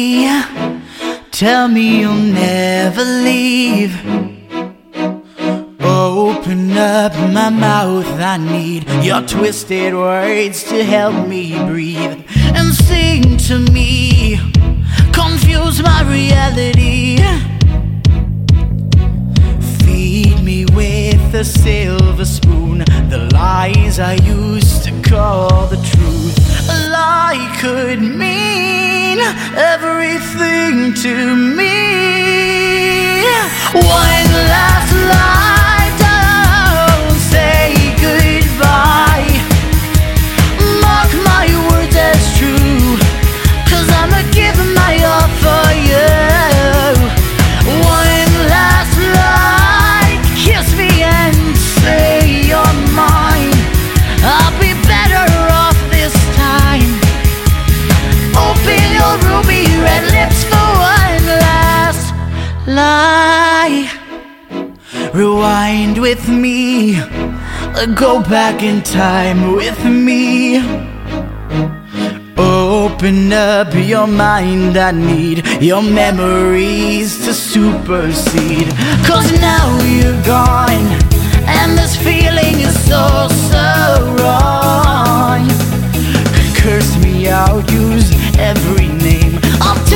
me, tell me you'll never leave. Open up my mouth, I need your twisted words to help me breathe. And sing to me, confuse my reality. Feed me with a silver spoon the lies I used to call the truth. A lie could mean everything to me. One last lie, don't say goodbye. Mark my words as true, 'cause I'ma give my all for you. One last lie, kiss me and say you're mine. I'll be better off this time. Open your ruby red lips for one last lie. Rewind with me, go back in time with me. Open up your mind, I need your memories to supersede. 'Cause now you're gone, and this feeling is so wrong. Curse me out, use every name.